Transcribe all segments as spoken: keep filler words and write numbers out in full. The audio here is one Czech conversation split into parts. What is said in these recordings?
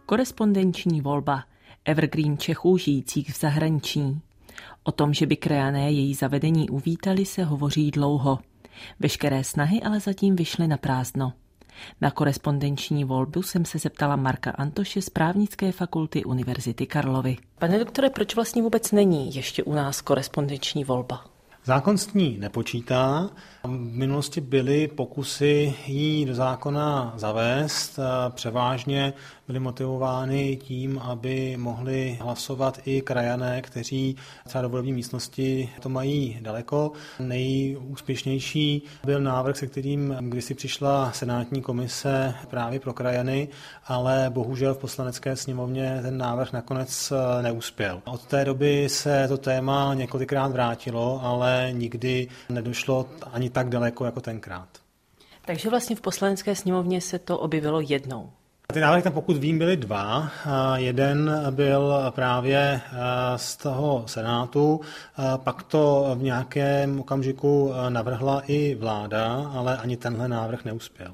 Korespondenční volba, evergreen Čechů žijících v zahraničí. O tom, že by krajané její zavedení uvítali, se hovoří dlouho. Veškeré snahy ale zatím vyšly na prázdno. Na korespondenční volbu jsem se zeptala Marka Antoše z Právnické fakulty Univerzity Karlovy. Pane doktore, proč vlastně vůbec není ještě u nás korespondenční volba? Zákon s ní nepočítá. V minulosti byly pokusy ji do zákona zavést. Převážně byly motivovány tím, aby mohli hlasovat i krajané, kteří třeba do volební místnosti to mají daleko. Nejúspěšnější byl návrh, se kterým kdysi přišla senátní komise právě pro krajany, ale bohužel v Poslanecké sněmovně ten návrh nakonec neuspěl. Od té doby se to téma několikrát vrátilo, ale nikdy nedošlo ani tak daleko jako tenkrát. Takže vlastně v Poslanecké sněmovně se to objevilo jednou. Ty návrhy tam, pokud vím, byly dva. Jeden byl právě z toho Senátu, pak to v nějakém okamžiku navrhla i vláda, ale ani tenhle návrh neuspěl.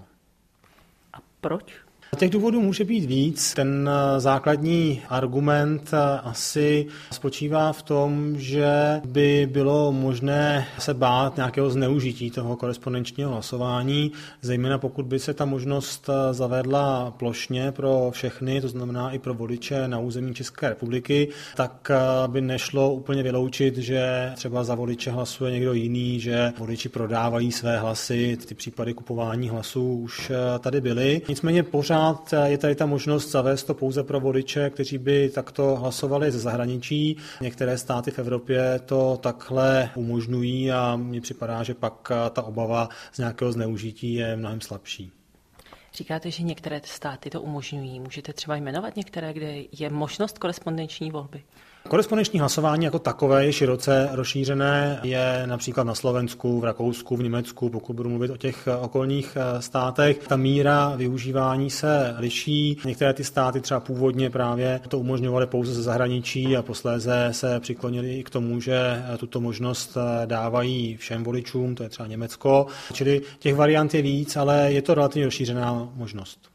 A proč? Těch důvodů může být víc. Ten základní argument asi spočívá v tom, že by bylo možné se bát nějakého zneužití toho korespondenčního hlasování, zejména pokud by se ta možnost zavedla plošně pro všechny, to znamená i pro voliče na území České republiky, tak by nešlo úplně vyloučit, že třeba za voliče hlasuje někdo jiný, že voliči prodávají své hlasy. Ty případy kupování hlasů už tady byly. Nicméně pořád je tady ta možnost zavést to pouze pro voliče, kteří by takto hlasovali ze zahraničí. Některé státy v Evropě to takhle umožňují a mně připadá, že pak ta obava z nějakého zneužití je mnohem slabší. Říkáte, že některé státy to umožňují. Můžete třeba jmenovat některé, kde je možnost korespondenční volby? Korespondenční hlasování jako takové je široce rozšířené, je například na Slovensku, v Rakousku, v Německu, pokud budu mluvit o těch okolních státech. Ta míra využívání se liší. Některé ty státy třeba původně právě to umožňovaly pouze ze zahraničí a posléze se přiklonili i k tomu, že tuto možnost dávají všem voličům, to je třeba Německo. Čili těch variant je víc, ale je to relativně rozšířená možnost.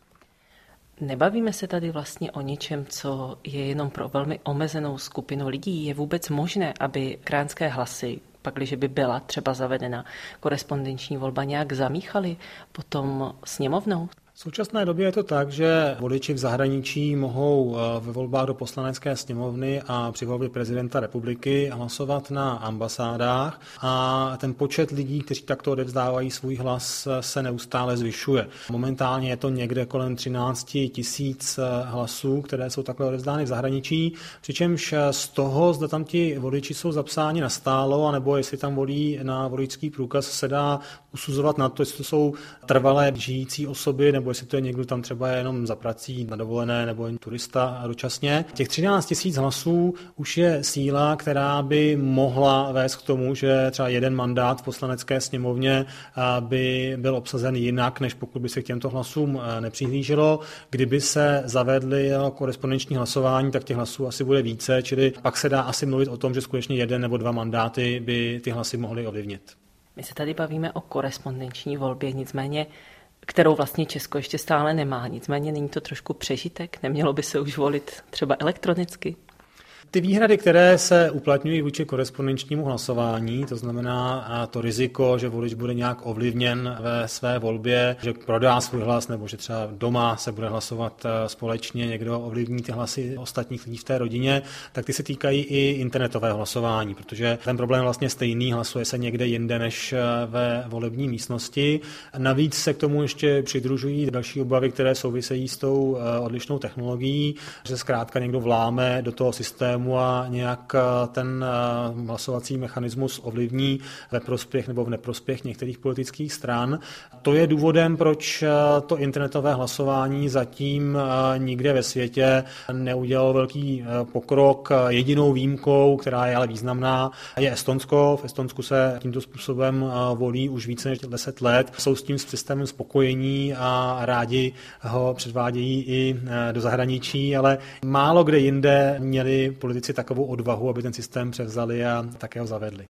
Nebavíme se tady vlastně o něčem, co je jenom pro velmi omezenou skupinu lidí. Je vůbec možné, aby krajanské hlasy, pakliže by byla třeba zavedena korespondenční volba, nějak zamíchaly potom sněmovnou? V současné době je to tak, že voliči v zahraničí mohou ve volbách do Poslanecké sněmovny a při volbě prezidenta republiky hlasovat na ambasádách a ten počet lidí, kteří takto odevzdávají svůj hlas, se neustále zvyšuje. Momentálně je to někde kolem třináct tisíc hlasů, které jsou takhle odevzdány v zahraničí, přičemž z toho, zda tam ti voliči jsou zapsáni nastálo, anebo jestli tam volí na voličský průkaz, se dá usuzovat na to, jestli to jsou trvalé žijící osoby, nebo jestli to je někdo tam třeba jenom za prací na dovolené nebo jen turista dočasně. Těch třináct tisíc hlasů už je síla, která by mohla vést k tomu, že třeba jeden mandát v Poslanecké sněmovně by byl obsazen jinak, než pokud by se k těmto hlasům nepřihlíželo. Kdyby se zavedly korespondenční hlasování, tak těch hlasů asi bude více, čili pak se dá asi mluvit o tom, že skutečně jeden nebo dva mandáty by ty hlasy mohly ovlivnit. My se tady bavíme o korespondenční volbě, nicméně kterou vlastně Česko ještě stále nemá. Nicméně není to trošku přežitek? Nemělo by se už volit třeba elektronicky? Ty výhrady, které se uplatňují vůči korespondenčnímu hlasování, to znamená to riziko, že volič bude nějak ovlivněn ve své volbě, že prodá svůj hlas nebo že třeba doma se bude hlasovat společně, někdo ovlivní ty hlasy ostatních lidí v té rodině, tak ty se týkají i internetového hlasování, protože ten problém vlastně stejný, hlasuje se někde jinde než ve volební místnosti. Navíc se k tomu ještě přidružují další obavy, které souvisejí s tou odlišnou technologií, že zkrátka někdo vláme do toho systému a nějak ten hlasovací mechanismus ovlivní ve prospěch nebo v neprospěch některých politických stran. To je důvodem, proč to internetové hlasování zatím nikde ve světě neudělalo velký pokrok. Jedinou výjimkou, která je ale významná, je Estonsko. V Estonsku se tímto způsobem volí už více než deset let. Jsou s tím systémem spokojení a rádi ho předvádějí i do zahraničí, ale málo kde jinde měli politici takovou odvahu, aby ten systém převzali a také ho zavedli.